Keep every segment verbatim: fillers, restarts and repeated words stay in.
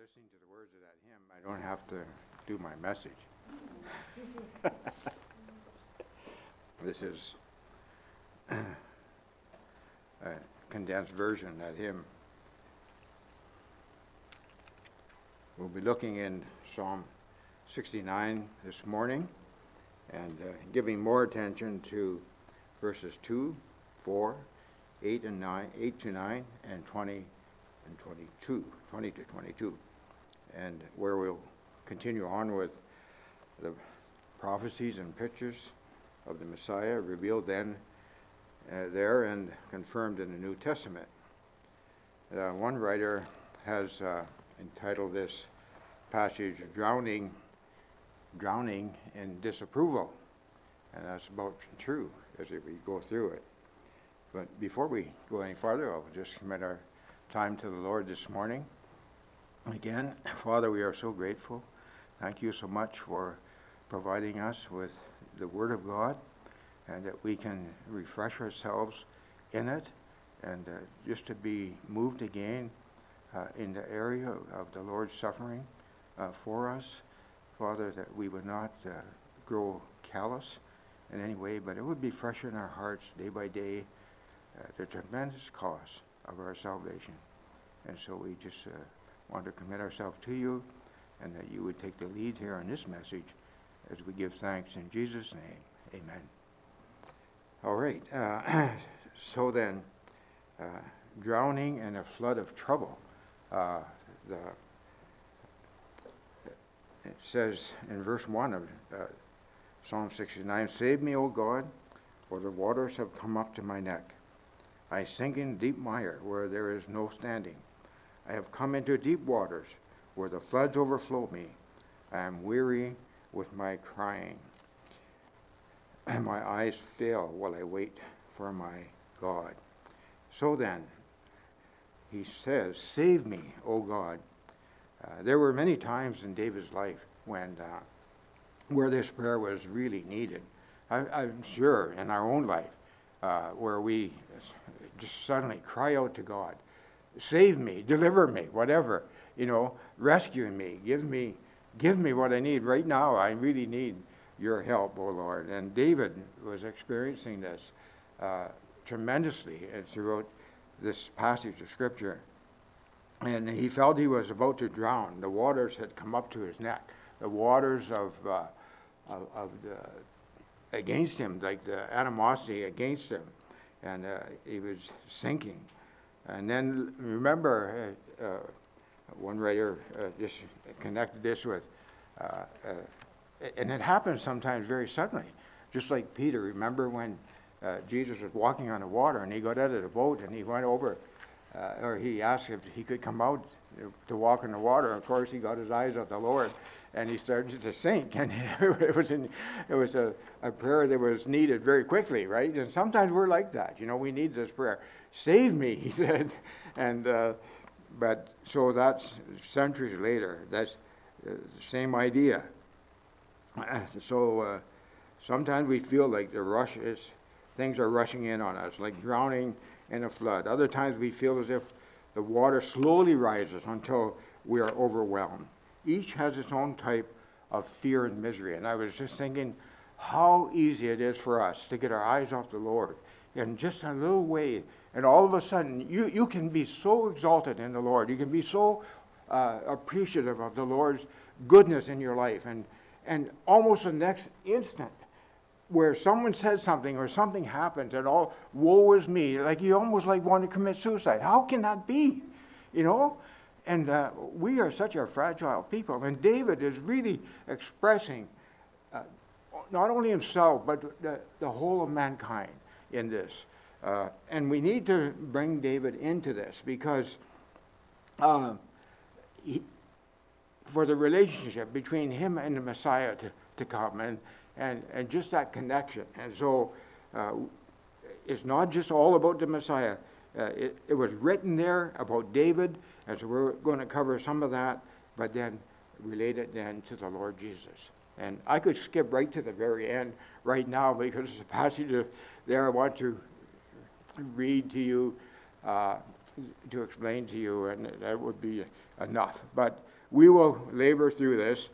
listening to the words of that hymn, I don't have to do my message. This is a condensed version of that hymn. We'll be looking in Psalm sixty-nine this morning and uh, giving more attention to verses two, four, eight and nine, eight to nine, and twenty and twenty-two, twenty to twenty-two, and where we'll continue on with the prophecies and pictures of the Messiah revealed then uh, there and confirmed in the New Testament. Uh, one writer has uh, entitled this passage drowning drowning in disapproval, and that's about true as we go through it. But before we go any farther, I'll just commit our time to the Lord this morning. Again, Father, we are so grateful. Thank you so much for providing us with the Word of God, and that we can refresh ourselves in it, and uh, just to be moved again uh, in the area of the Lord's suffering uh, for us. Father, that we would not uh, grow callous in any way, but it would be fresh in our hearts day by day, uh, the tremendous cost of our salvation. And so we just uh, want to commit ourselves to you, and that you would take the lead here in this message as we give thanks in Jesus' name. Amen. All right. Uh, so then, uh, drowning in a flood of trouble. Uh, the It says in verse one of uh, Psalm sixty-nine, "Save me, O God, for the waters have come up to my neck. I sink in deep mire where there is no standing. I have come into deep waters where the floods overflow me. I am weary with my crying, and my eyes fail while I wait for my God." So then, he says, "Save me, O God." Uh, there were many times in David's life when uh, where this prayer was really needed. I, I'm sure in our own life uh, where we just suddenly cry out to God, "Save me, deliver me, whatever, you know, rescue me, give me, give me what I need right now. I really need your help, O Lord." And David was experiencing this uh, tremendously throughout this passage of Scripture. And he felt he was about to drown. The waters had come up to his neck. The waters of, uh, of, of the, against him, like the animosity against him. And uh, he was sinking. And then remember, uh, uh, one writer uh, just connected this with, uh, uh, and it happens sometimes very suddenly. Just like Peter, remember when uh, Jesus was walking on the water and he got out of the boat and he went over, Uh, or he asked if he could come out to walk in the water. Of course, he got his eyes on the Lord, and he started to sink. And it was in, it was a, a prayer that was needed very quickly, right? And sometimes we're like that. You know, we need this prayer. "Save me," he said. And uh, but so that's centuries later. That's uh, the same idea. So uh, sometimes we feel like the rush is, things are rushing in on us, like drowning in a flood. Other times we feel as if the water slowly rises until we are overwhelmed. Each has its own type of fear and misery. And I was just thinking how easy it is for us to get our eyes off the Lord in just a little way. And all of a sudden, you, you can be so exalted in the Lord. You can be so uh, appreciative of the Lord's goodness in your life. And, and almost the next instant, where someone says something or something happens and all, woe is me, like you almost like want to commit suicide. How can that be? You know? And uh, we are such a fragile people. And David is really expressing uh, not only himself, but the, the whole of mankind in this. Uh, and we need to bring David into this because uh, he, for the relationship between him and the Messiah to, to come. And And, and just that connection. And so uh, it's not just all about the Messiah. Uh, it, it was written there about David, and so we're going to cover some of that, but then relate it then to the Lord Jesus. And I could skip right to the very end right now because the passage there I want to read to you uh, to explain to you, and that would be enough. But we will labor through this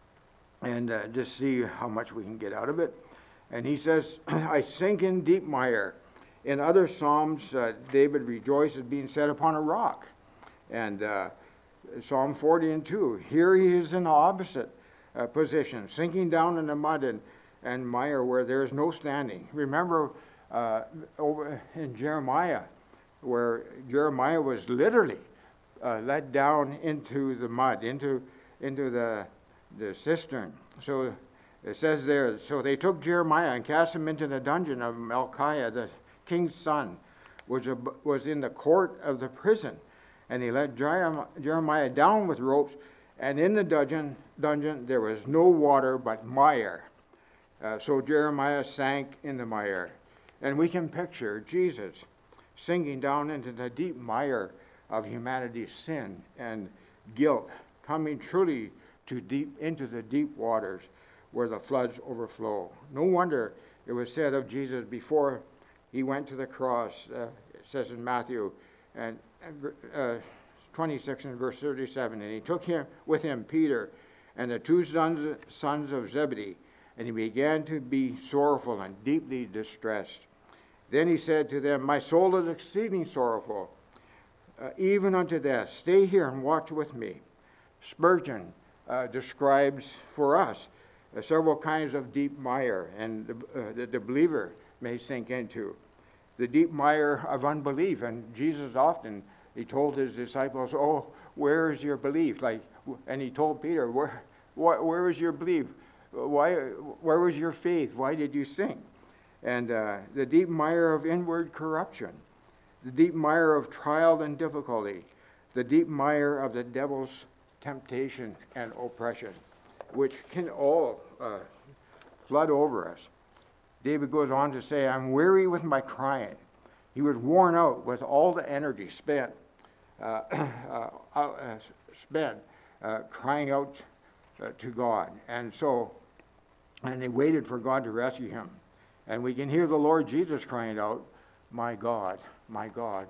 and uh, just see how much we can get out of it. And he says, I sink in deep mire. In other Psalms, uh, David rejoices being set upon a rock. And uh, Psalm forty and two, here he is in the opposite uh, position, sinking down in the mud and, and mire where there is no standing. Remember uh, over in Jeremiah, where Jeremiah was literally uh, let down into the mud, into, into the, the cistern. So it says there, so they took Jeremiah and cast him into the dungeon of Malchiah, the king's son, which was in the court of the prison. And he let Jeremiah down with ropes, and in the dungeon, dungeon there was no water but mire. Uh, so Jeremiah sank in the mire. And we can picture Jesus sinking down into the deep mire of humanity's sin and guilt, coming truly to deep into the deep waters where the floods overflow. No wonder it was said of Jesus before he went to the cross, uh, it says in Matthew and uh, twenty-six and verse thirty-seven, and he took him with him Peter and the two sons, sons of Zebedee, and he began to be sorrowful and deeply distressed. Then he said to them, my soul is exceeding sorrowful, uh, even unto death. Stay here and watch with me. Spurgeon uh, describes for us uh, several kinds of deep mire, and the, uh, that the believer may sink into. The deep mire of unbelief, and Jesus often, he told his disciples, oh, where is your belief? Like, and he told Peter, where, where, where is your belief? Why, where was your faith? Why did you sink? And uh, the deep mire of inward corruption, the deep mire of trial and difficulty, the deep mire of the devil's temptation and oppression, which can all uh, flood over us. David goes on to say, I'm weary with my crying. He was worn out with all the energy spent, uh, uh, uh, spent uh, crying out uh, to God. And so, and they waited for God to rescue him. And we can hear the Lord Jesus crying out, my God, my God,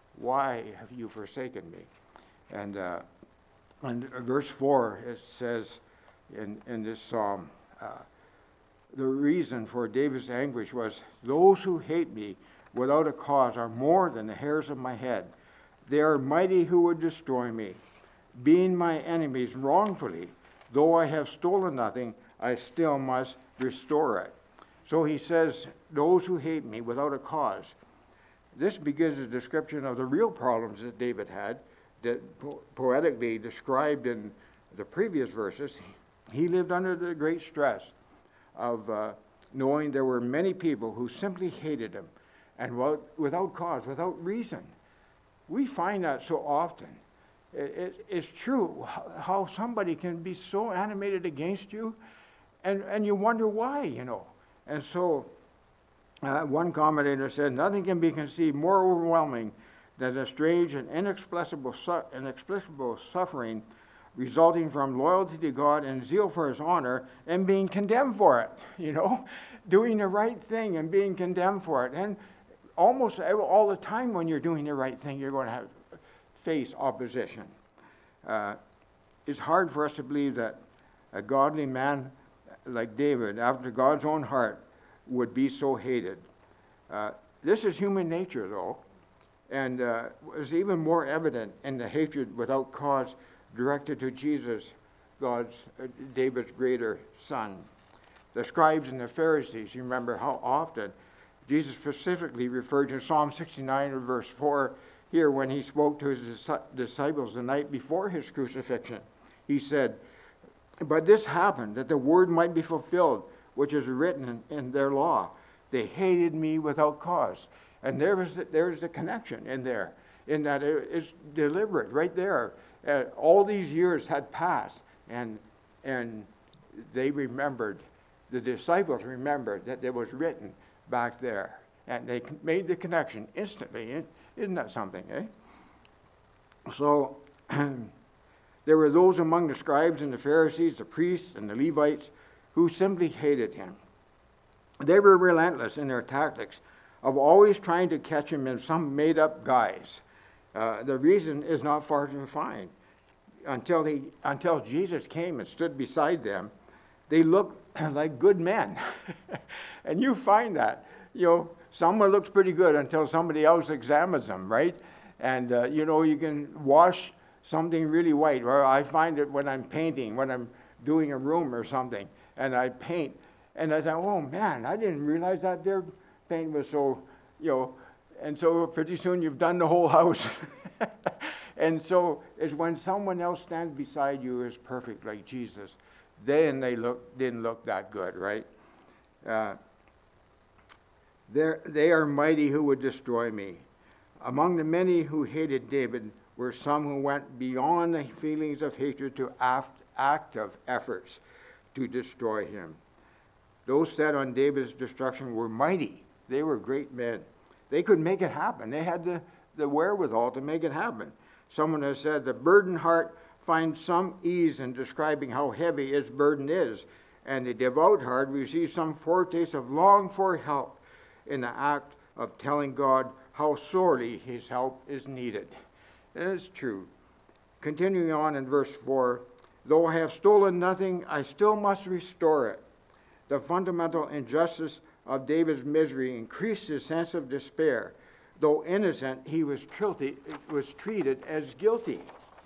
why have you forsaken me? And uh, in verse four, it says in, in this psalm, uh, the reason for David's anguish was, those who hate me without a cause are more than the hairs of my head. They are mighty who would destroy me. Being my enemies wrongfully, though I have stolen nothing, I still must restore it. So he says, those who hate me without a cause. This begins a description of the real problems that David had, that po- poetically described in the previous verses. He lived under the great stress of uh, knowing there were many people who simply hated him, and without, without cause, without reason. We find that so often. It, it, it's true how somebody can be so animated against you, and, and you wonder why, you know. And so uh, one commentator said, nothing can be conceived more overwhelming than a strange and inexplicable, su- inexplicable suffering resulting from loyalty to God and zeal for his honor, and being condemned for it, you know, doing the right thing and being condemned for it. And almost all the time when you're doing the right thing, you're going to have face opposition. Uh, it's hard for us to believe that a godly man like David, after God's own heart, would be so hated. Uh, this is human nature, though, and uh, was even more evident in the hatred without cause directed to Jesus, God's, uh, David's greater son. The scribes and the Pharisees, you remember how often Jesus specifically referred to Psalm sixty-nine verse four here when he spoke to his disciples the night before his crucifixion. He said, but this happened that the word might be fulfilled, which is written in, in their law. They hated me without cause. And there was the, there is a connection in there, in that it, it's deliberate right there. Uh, all these years had passed, and and they remembered, the disciples remembered that it was written back there, and they made the connection instantly. Isn't that something, eh? So there were those among the scribes and the Pharisees, the priests and the Levites, who simply hated him. They were relentless in their tactics of always trying to catch him in some made-up guise. Uh, the reason is not far to find. Until, he, until Jesus came and stood beside them, they looked like good men. And you find that. You know, someone looks pretty good until somebody else examines them, right? And, uh, you know, you can wash something really white. Or I find it when I'm painting, when I'm doing a room or something, and I paint. And I thought, oh, man, I didn't realize that their paint was so, you know. And so pretty soon you've done the whole house. And so it's when someone else stands beside you is perfect like Jesus, then they look didn't look that good, right? Uh, they are mighty who would destroy me. Among the many who hated David were some who went beyond the feelings of hatred to act, active efforts to destroy him. Those set on David's destruction were mighty. They were great men. They could make it happen. They had the, the wherewithal to make it happen. Someone has said, the burdened heart finds some ease in describing how heavy its burden is, and the devout heart receives some foretaste of longed-for help in the act of telling God how sorely his help is needed. And it's true. Continuing on in verse four, though I have stolen nothing, I still must restore it. The fundamental injustice of David's misery increased his sense of despair. Though innocent, he was guilty, was treated as guilty.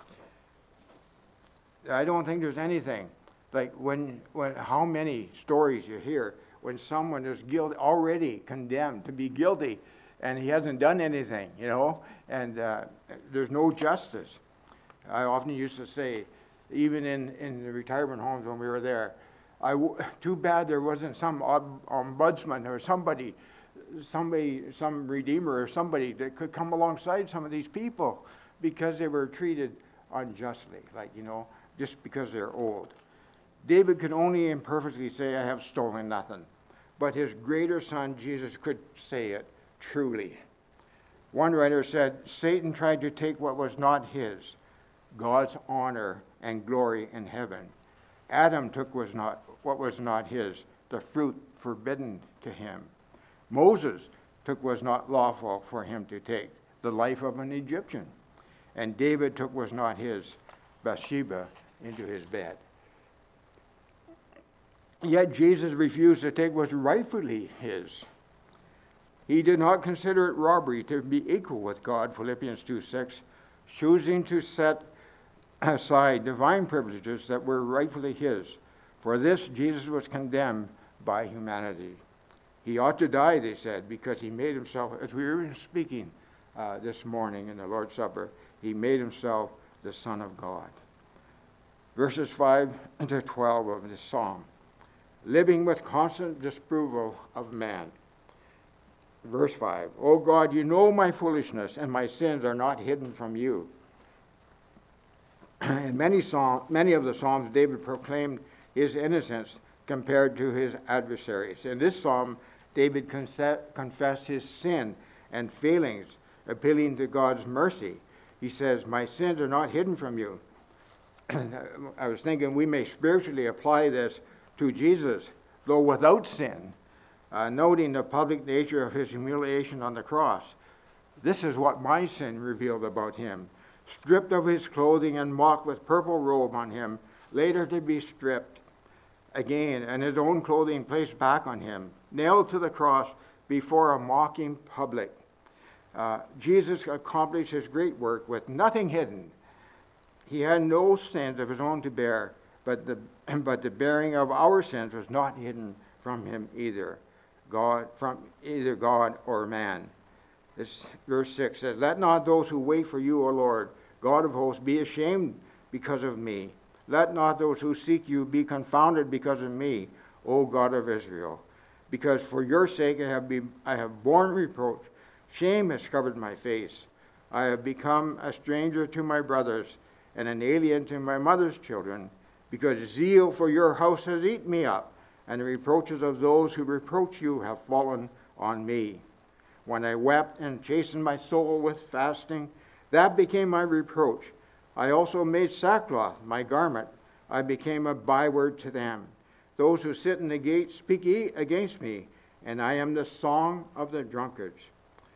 I don't think there's anything like when, when how many stories you hear when someone is guilty, already condemned to be guilty, and he hasn't done anything, you know, and uh, there's no justice. I often used to say, even in, in the retirement homes when we were there, I w- too bad there wasn't some ob- ombudsman or somebody, somebody, some redeemer or somebody that could come alongside some of these people because they were treated unjustly, like, you know, just because they're old. David could only imperfectly say, I have stolen nothing. But his greater son, Jesus, could say it truly. One writer said, Satan tried to take what was not his, God's honor and glory in heaven. Adam took was not what was not his, the fruit forbidden to him. Moses took was not lawful for him to take, the life of an Egyptian. And David took was not his, Bathsheba into his bed. Yet Jesus refused to take what was rightfully his. He did not consider it robbery to be equal with God, Philippians two six, choosing to set aside divine privileges that were rightfully his. For this, Jesus was condemned by humanity. He ought to die, they said, because he made himself, as we were speaking uh, this morning in the Lord's Supper, he made himself the Son of God. Verses five to twelve of this psalm. Living with constant disapproval of man. Verse five, O God, you know my foolishness, and my sins are not hidden from you. In many, psalm, many of the Psalms, David proclaimed his innocence compared to his adversaries. In this psalm, David confessed his sin and failings, appealing to God's mercy. He says, my sins are not hidden from you. I was thinking we may spiritually apply this to Jesus, though without sin, uh, noting the public nature of his humiliation on the cross. This is what my sin revealed about him. Stripped of his clothing and mocked with purple robe on him, later to be stripped again, and his own clothing placed back on him, nailed to the cross before a mocking public. Uh, Jesus accomplished his great work with nothing hidden. He had no sins of his own to bear, but the but the bearing of our sins was not hidden from him either, God from either God or man. This verse six says, let not those who wait for you, O Lord, God of hosts, be ashamed because of me. Let not those who seek you be confounded because of me, O God of Israel. Because for your sake I have, been, I have borne reproach. Shame has covered my face. I have become a stranger to my brothers and an alien to my mother's children, because zeal for your house has eaten me up, and the reproaches of those who reproach you have fallen on me. When I wept and chastened my soul with fasting, that became my reproach. I also made sackcloth my garment. I became a byword to them. Those who sit in the gate speak against me, and I am the song of the drunkards.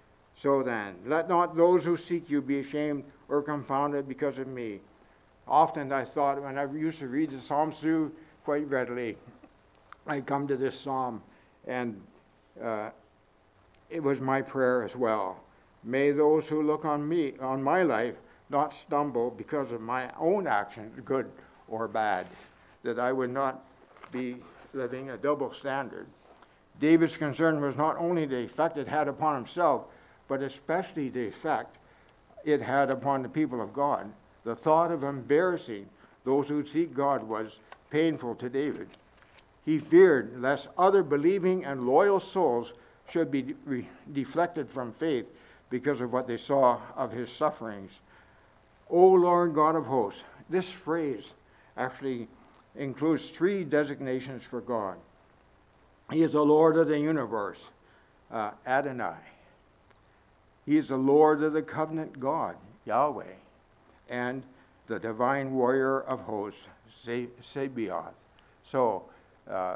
So then, let not those who seek you be ashamed or confounded because of me. Often I thought, when I used to read the Psalms through quite readily, I come to this psalm, and uh, it was my prayer as well. May those who look on me, on my life, not stumble because of my own actions, good or bad, that I would not be living a double standard. David's concern was not only the effect it had upon himself, but especially the effect it had upon the people of God. The thought of embarrassing those who seek God was painful to David. He feared lest other believing and loyal souls should be re- deflected from faith because of what they saw of his sufferings. O Lord God of hosts, this phrase actually includes three designations for God. He is the Lord of the universe, uh, Adonai. He is the Lord of the covenant God, Yahweh, and the divine warrior of hosts, Sabaoth. So, uh,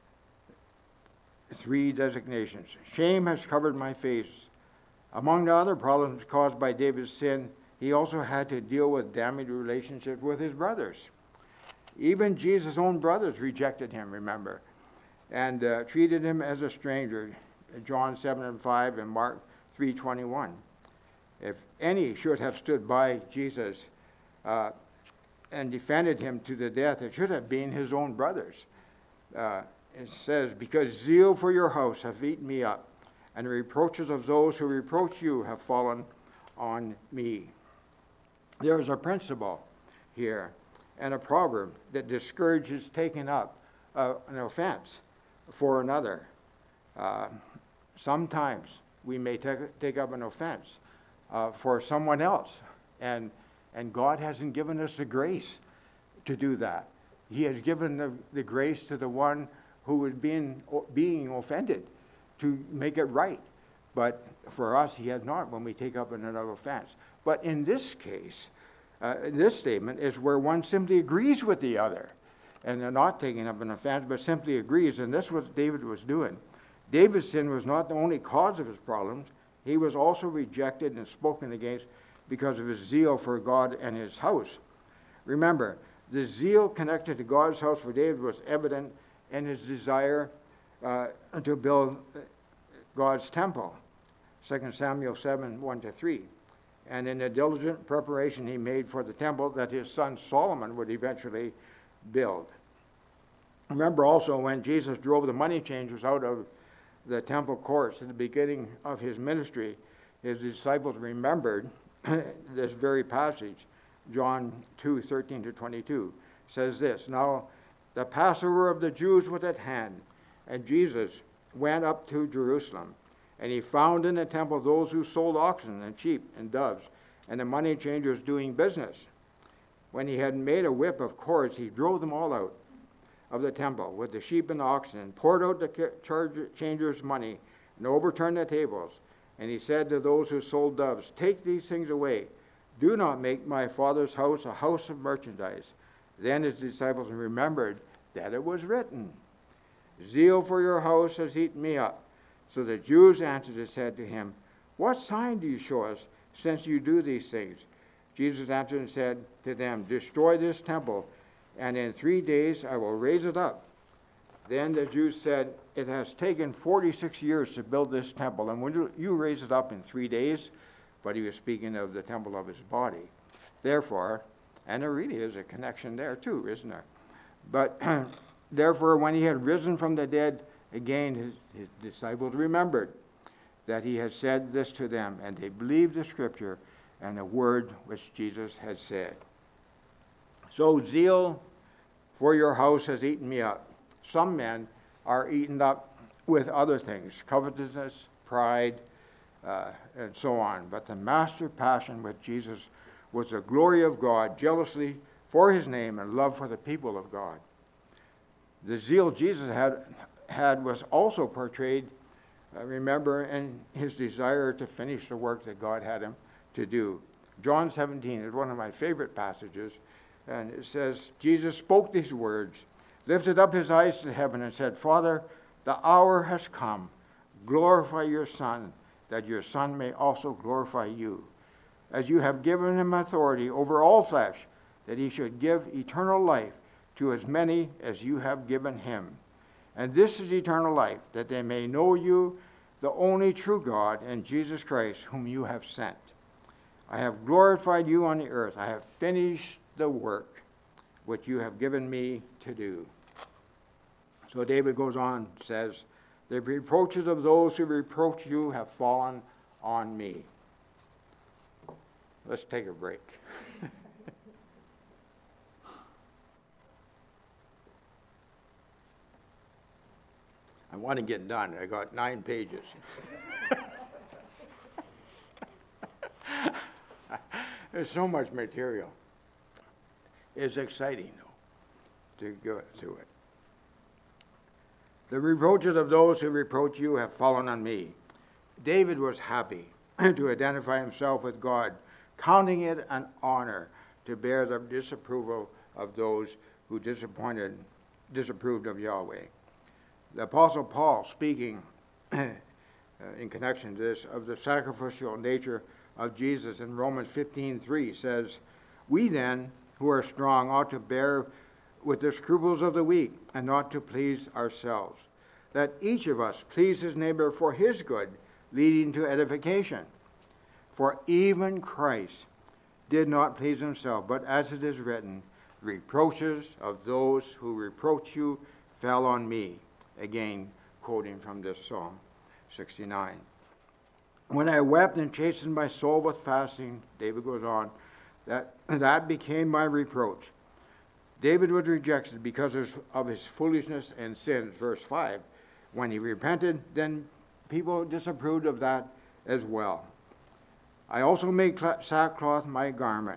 three designations. Shame has covered my face. Among the other problems caused by David's sin, he also had to deal with damaged relationships with his brothers. Even Jesus' own brothers rejected him, remember, and uh, treated him as a stranger, John seven and five and Mark three twenty-one. If any should have stood by Jesus uh, and defended him to the death, it should have been his own brothers. Uh, it says, because zeal for your house hath eaten me up, and the reproaches of those who reproach you have fallen on me. There is a principle here and a proverb that discourages taking up uh, an offense for another. Uh, sometimes we may take, take up an offense uh, for someone else, and and God hasn't given us the grace to do that. He has given the, the grace to the one who is being, being offended to make it right. But for us, he has not when we take up another offense. But in this case, uh, this statement is where one simply agrees with the other. And they're not taking up an offense, but simply agrees. And this was what David was doing. David's sin was not the only cause of his problems. He was also rejected and spoken against because of his zeal for God and his house. Remember, the zeal connected to God's house for David was evident in his desire uh, to build God's temple, Second Samuel seven, one to three. And in the diligent preparation he made for the temple that his son Solomon would eventually build. Remember also when Jesus drove the money changers out of the temple courts at the beginning of his ministry, his disciples remembered this very passage. John two, thirteen to twenty-two says this, now the Passover of the Jews was at hand, and Jesus went up to Jerusalem, and he found in the temple those who sold oxen and sheep and doves, and the money changers doing business. When he had made a whip of cords, he drove them all out of the temple with the sheep and the oxen, and poured out the changers' money, and overturned the tables. And he said to those who sold doves, take these things away. Do not make my Father's house a house of merchandise. Then his disciples remembered that it was written, zeal for your house has eaten me up. So the Jews answered and said to him, what sign do you show us, since you do these things? Jesus answered and said to them, destroy this temple, and in three days I will raise it up. Then the Jews said, it has taken forty-six years to build this temple, and when you raise it up in three days, but he was speaking of the temple of his body. Therefore, and there really is a connection there too, isn't there? But therefore, when he had risen from the dead, again his, his disciples remembered that he had said this to them, and they believed the scripture and the word which Jesus had said. So zeal for your house has eaten me up. Some men are eaten up with other things, covetousness, pride, uh, and so on. But the master passion with Jesus was the glory of God, jealousy for his name, and love for the people of God. The zeal Jesus had, had was also portrayed, uh, remember, in his desire to finish the work that God had him to do. John seventeen is one of my favorite passages, and it says, Jesus spoke these words, lifted up his eyes to heaven and said, Father, the hour has come. Glorify your Son, that your Son may also glorify you, as you have given him authority over all flesh, that he should give eternal life to as many as you have given him. And this is eternal life, that they may know you, the only true God, and Jesus Christ, whom you have sent. I have glorified you on the earth. I have finished the work which you have given me to do. So David goes on, says, the reproaches of those who reproach you have fallen on me. Let's take a break. I want to get done. I got nine pages. There's so much material. It's exciting, though, to go through it. The reproaches of those who reproach you have fallen on me. David was happy to identify himself with God, counting it an honor to bear the disapproval of those who disappointed, disapproved of Yahweh. The Apostle Paul, speaking uh, in connection to this, of the sacrificial nature of Jesus in Romans fifteen three, says, we then, who are strong, ought to bear with the scruples of the weak, and not to please ourselves, that each of us please his neighbor for his good, leading to edification. For even Christ did not please himself, but as it is written, reproaches of those who reproach you fell on me. Again, quoting from this Psalm sixty-nine. When I wept and chastened my soul with fasting, David goes on, that, that became my reproach. David was rejected because of his foolishness and sins, verse five. When he repented, then people disapproved of that as well. I also made sackcloth my garment.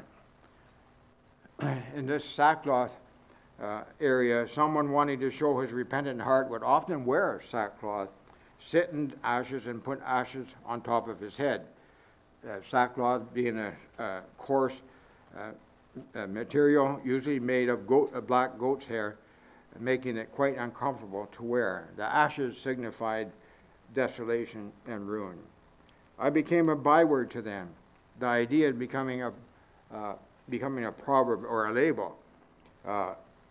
In this sackcloth uh, area, someone wanting to show his repentant heart would often wear sackcloth, sit in ashes, and put ashes on top of his head. Uh, sackcloth being a, a coarse uh, a material, usually made of goat, uh, black goat's hair, making it quite uncomfortable to wear. The ashes signified desolation and ruin. I became a byword to them. The idea of becoming a uh, becoming a proverb or a label. Uh,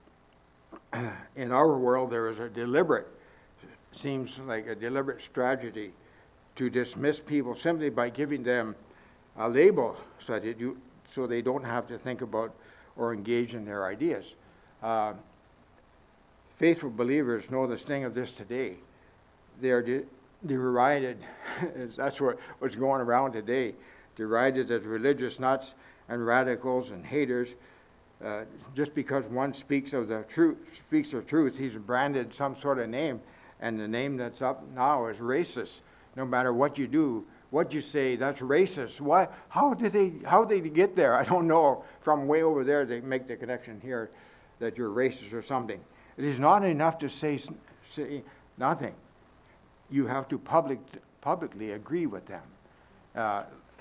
in our world, there is a deliberate, seems like a deliberate strategy to dismiss people simply by giving them a label so that you, so they don't have to think about or engage in their ideas. Uh, faithful believers know the sting of this today. They are de- derided. That's what, what's going around today. Derided as religious nuts and radicals and haters. Uh, just because one speaks of the truth, speaks of truth, he's branded some sort of name, and the name that's up now is racist. No matter what you do, what you say, that's racist. Why? How did they? How did they get there? I don't know. From way over there, they make the connection here that you're racist or something. It is not enough to say say nothing. You have to public publicly agree with them, uh, uh,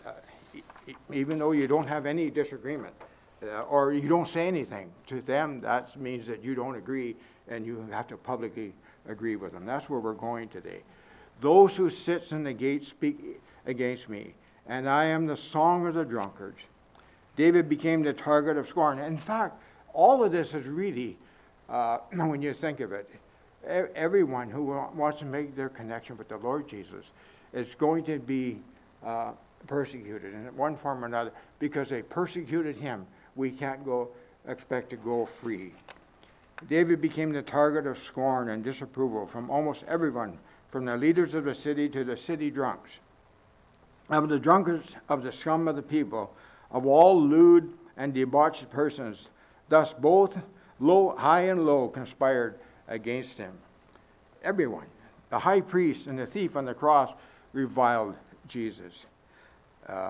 even though you don't have any disagreement. Uh, or you don't say anything to them, that means that you don't agree, and you have to publicly agree with them. That's where we're going today. Those who sit in the gate speak against me, and I am the song of the drunkards. David became the target of scorn. In fact, all of this is really, uh, when you think of it, everyone who wants to make their connection with the Lord Jesus is going to be uh, persecuted in one form or another, because they persecuted him. We can't go expect to go free. David became the target of scorn and disapproval from almost everyone, from the leaders of the city to the city drunks, of the drunkards, of the scum of the people, of all lewd and debauched persons. Thus both low, high and low conspired against him. Everyone, the high priest and the thief on the cross, reviled Jesus. Uh,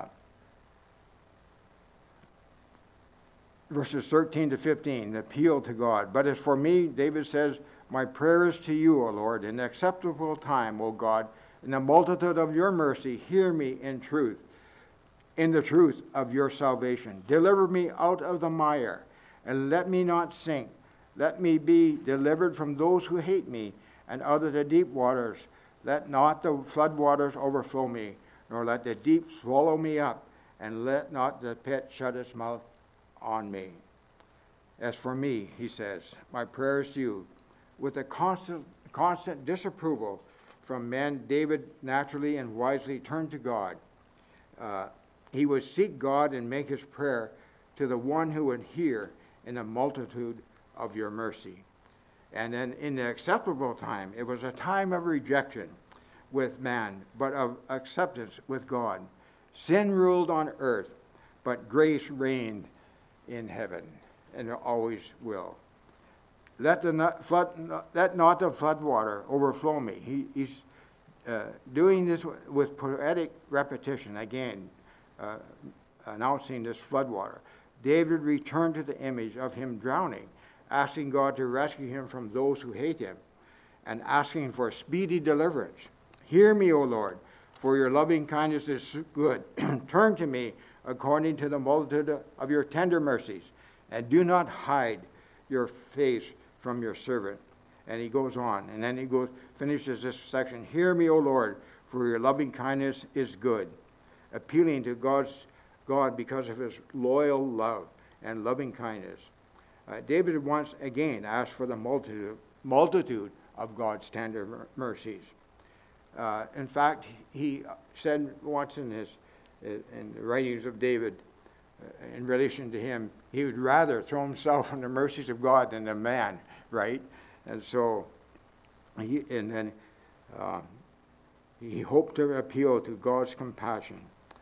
Verses thirteen to fifteen, the appeal to God. But as for me, David says, my prayer is to you, O Lord, in acceptable time, O God, in the multitude of your mercy, hear me in truth, in the truth of your salvation. Deliver me out of the mire, and let me not sink. Let me be delivered from those who hate me, and out of the deep waters. Let not the flood waters overflow me, nor let the deep swallow me up, and let not the pit shut its mouth on me. As for me, he says, my prayer is to you. With a constant, constant disapproval from men, David naturally and wisely turned to God. Uh, he would seek God and make his prayer to the one who would hear in the multitude of your mercy. And then in the acceptable time, it was a time of rejection with man, but of acceptance with God. Sin ruled on earth, but grace reigned in heaven, and it always will. Let, the not, flood, let not the flood water overflow me. He, he's uh, doing this with poetic repetition, again, uh, announcing this flood water. David returned to the image of him drowning, asking God to rescue him from those who hate him, and asking for speedy deliverance. Hear me, O Lord, for your loving kindness is good. Turn to me according to the multitude of your tender mercies, and do not hide your face from your servant. And he goes on, and then he goes finishes this section. Hear me, O Lord, for your loving kindness is good, appealing to God's God because of his loyal love and loving kindness. Uh, David once again asked for the multitude, multitude of God's tender mercies. Uh, in fact, he said once in his in the writings of David, uh, in relation to him, he would rather throw himself on the mercies of God than the man, right? And so, he, and then uh, he hoped to appeal to God's compassion.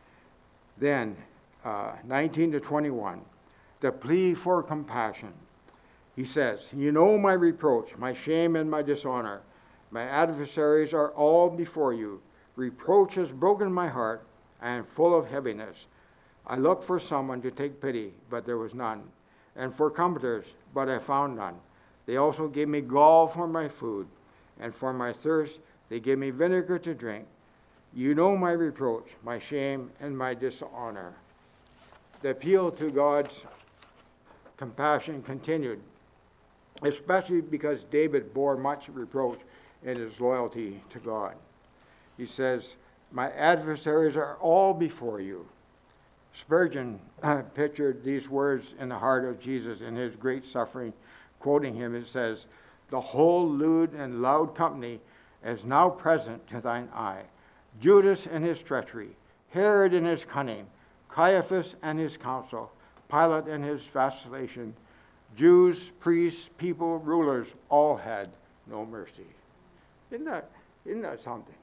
Then, uh, nineteen to twenty-one, the plea for compassion. He says, you know my reproach, my shame, and my dishonor. My adversaries are all before you. Reproach has broken my heart. I am full of heaviness. I looked for someone to take pity, but there was none, and for comforters, but I found none. They also gave me gall for my food, and for my thirst they gave me vinegar to drink. You know my reproach, my shame, and my dishonor. The appeal to God's compassion continued, especially because David bore much reproach in his loyalty to God. He says, my adversaries are all before you. Spurgeon uh, pictured these words in the heart of Jesus in his great suffering. Quoting him, it says, the whole lewd and loud company is now present to thine eye. Judas and his treachery, Herod and his cunning, Caiaphas and his counsel, Pilate and his vacillation, Jews, priests, people, rulers, all had no mercy. Isn't that, isn't that something?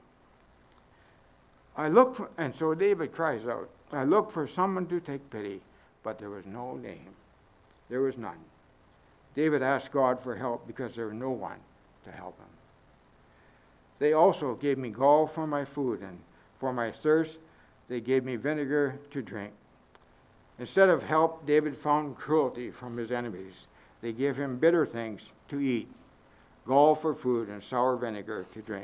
I look for, and so David cries out, I looked for someone to take pity, but there was no name. There was none. David asked God for help because there was no one to help him. They also gave me gall for my food, and for my thirst they gave me vinegar to drink. Instead of help, David found cruelty from his enemies. They gave him bitter things to eat, gall for food, and sour vinegar to drink.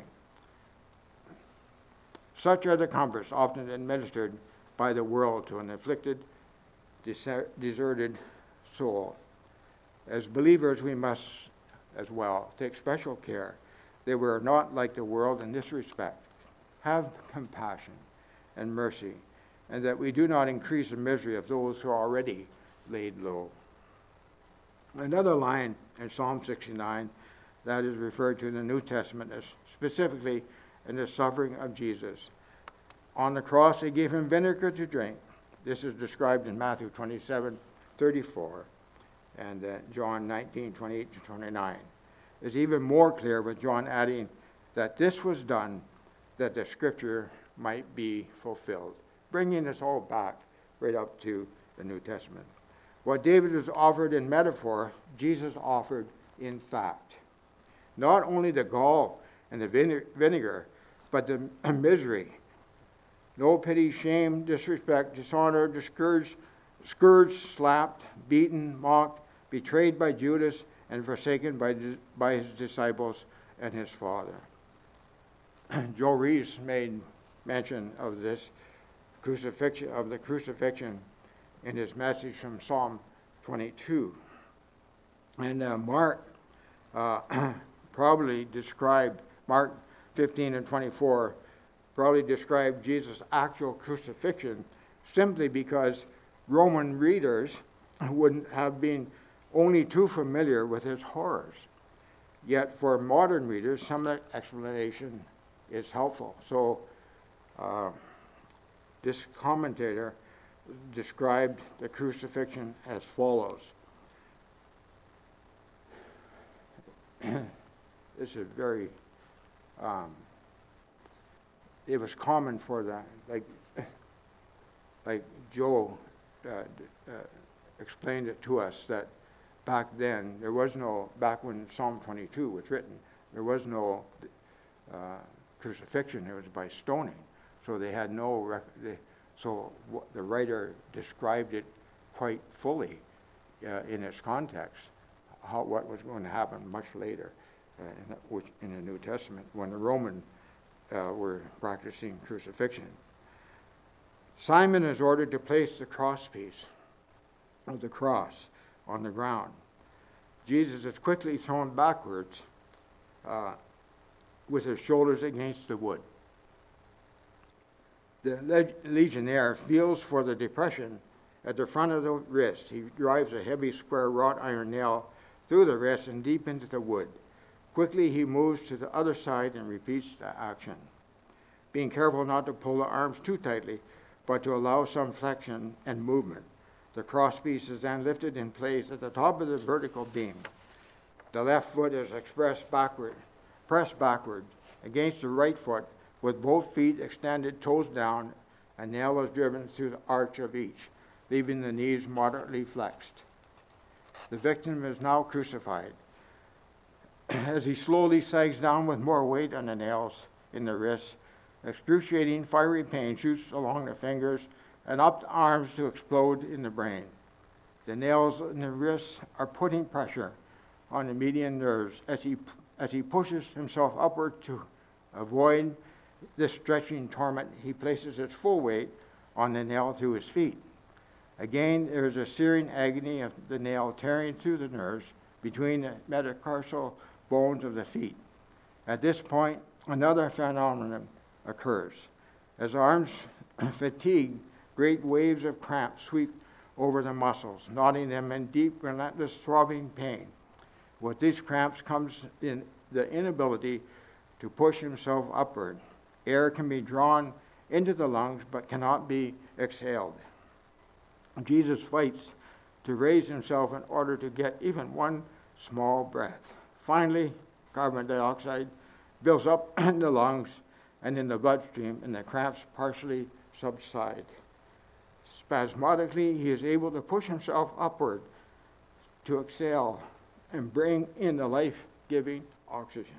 Such are the comforts often administered by the world to an afflicted, deserted soul. As believers, we must as well take special care that we are not like the world in this respect. Have compassion and mercy, and that we do not increase the misery of those who are already laid low. Another line in Psalm sixty-nine that is referred to in the New Testament is specifically in the suffering of Jesus. On the cross, they gave him vinegar to drink. This is described in Matthew twenty-seven thirty-four and uh, John nineteen twenty-eight to twenty-nine. It's even more clear with John adding that this was done that the scripture might be fulfilled, bringing us all back right up to the New Testament. What David was offered in metaphor, Jesus offered in fact. Not only the gall and the vinegar, but the misery. No pity, shame, disrespect, dishonor, discouraged, scourged, slapped, beaten, mocked, betrayed by Judas, and forsaken by, by his disciples and his father. Joe Rees made mention of this crucifixion, of the crucifixion, in his message from Psalm twenty-two. And uh, Mark uh, probably described, Mark fifteen and twenty-four probably described Jesus' actual crucifixion simply because Roman readers wouldn't have been only too familiar with his horrors. Yet for modern readers, some of that explanation is helpful. So uh, this commentator described the crucifixion as follows. This is very, um, it was common for the, like, like Joe uh, uh, explained it to us, that back then, there was no, back when Psalm twenty-two was written, there was no uh, crucifixion, it was by stoning. So they had no, rec- they, so w- the writer described it quite fully uh, in its context, how, what was going to happen much later uh, in, the, which, in the New Testament, when the Roman uh, were practicing crucifixion. Simon is ordered to place the crosspiece of the cross on the ground. Jesus is quickly thrown backwards uh, with his shoulders against the wood. The leg- legionnaire feels for the depression at the front of the wrist. He drives a heavy square wrought iron nail through the wrist and deep into the wood. Quickly he moves to the other side and repeats the action, being careful not to pull the arms too tightly, but to allow some flexion and movement. The crosspiece is then lifted in place at the top of the vertical beam. The left foot is expressed backward, pressed backward against the right foot, with both feet extended, toes down. A nail is driven through the arch of each, leaving the knees moderately flexed. The victim is now crucified. As he slowly sags down with more weight on the nails in the wrists, excruciating fiery pain shoots along the fingers and up the arms to explode in the brain. The nails in the wrists are putting pressure on the median nerves as he as he pushes himself upward to avoid this stretching torment. He places his full weight on the nail through his feet. Again, there is a searing agony of the nail tearing through the nerves between the metatarsal bones of the feet. At this point, another phenomenon occurs. As arms fatigue, great waves of cramp sweep over the muscles, knotting them in deep, relentless, throbbing pain. With these cramps comes in the inability to push himself upward. Air can be drawn into the lungs but cannot be exhaled. Jesus fights to raise himself in order to get even one small breath. Finally, carbon dioxide builds up in the lungs and in the bloodstream, and the cramps partially subside. Spasmodically, he is able to push himself upward to exhale and bring in the life-giving oxygen.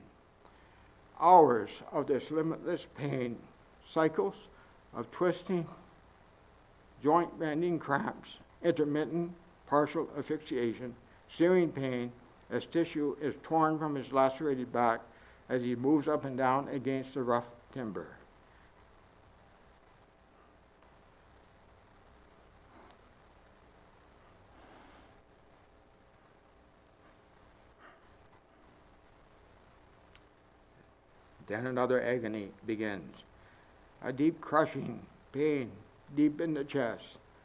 Hours of this limitless pain, cycles of twisting, joint-bending cramps, intermittent partial asphyxiation, searing pain as tissue is torn from his lacerated back as he moves up and down against the rough timber. Then another agony begins. A deep crushing pain deep in the chest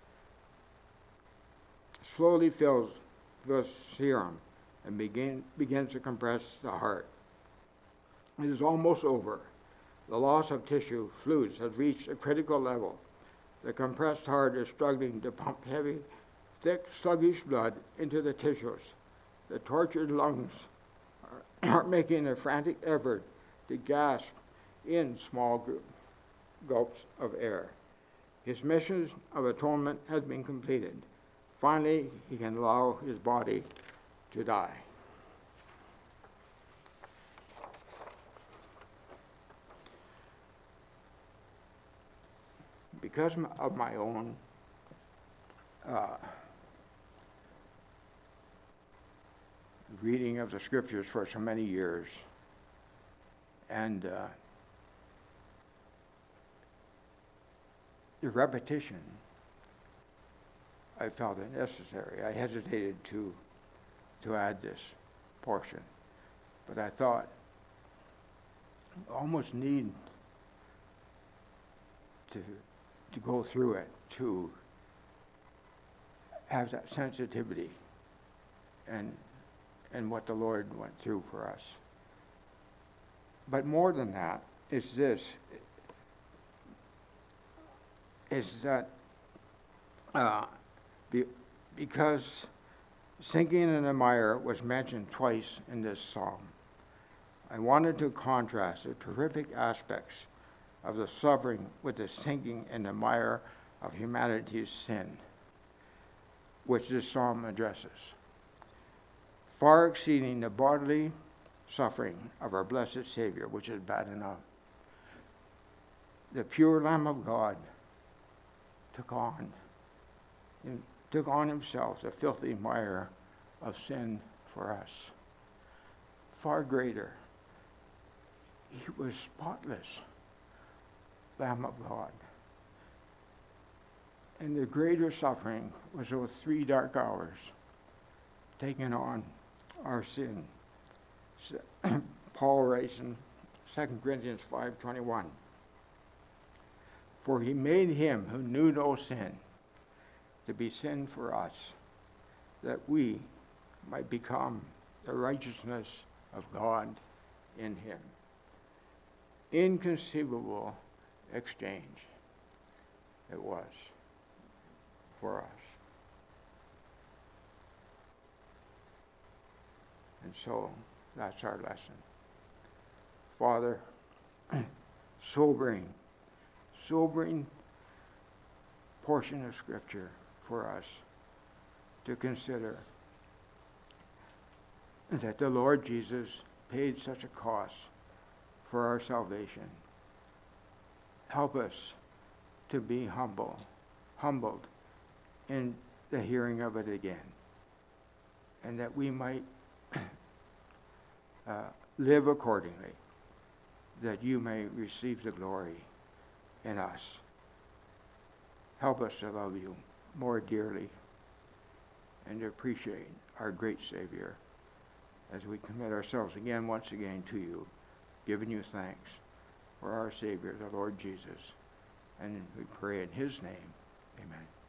slowly fills the serum and begin, begins to compress the heart. It is almost over. The loss of tissue, fluids, has reached a critical level. The compressed heart is struggling to pump heavy, thick, sluggish blood into the tissues. The tortured lungs are, are making a frantic effort to gasp in small gulps of air. His mission of atonement has been completed. Finally, he can allow his body to die. Because of my own uh, reading of the scriptures for so many years, and uh, the repetition, I felt it necessary. I hesitated to to add this portion, but I thought I almost need to, to go through it, to have that sensitivity and, and what the Lord went through for us. But more than that is this, is that uh, be, because sinking in the mire was mentioned twice in this psalm, I wanted to contrast the terrific aspects of the suffering with the sinking in the mire of humanity's sin, which this psalm addresses, far exceeding the bodily suffering of our blessed Savior, which is bad enough. The pure Lamb of God took on, took on himself the filthy mire of sin for us. Far greater. He was spotless, Lamb of God. And the greater suffering was those three dark hours, taking on our sin. Paul writes in Second Corinthians five twenty-one, for he made him who knew no sin to be sin for us, that we might become the righteousness of God in him. Inconceivable exchange it was for us. And so that's our lesson. Father, sobering, sobering portion of Scripture for us to consider that the Lord Jesus paid such a cost for our salvation. Help us to be humble, humbled in the hearing of it again, and that we might uh, live accordingly, that you may receive the glory in us. Help us to love you more dearly and to appreciate our great Savior as we commit ourselves again, once again, to you, giving you thanks for our Savior, the Lord Jesus. And we pray in his name. Amen.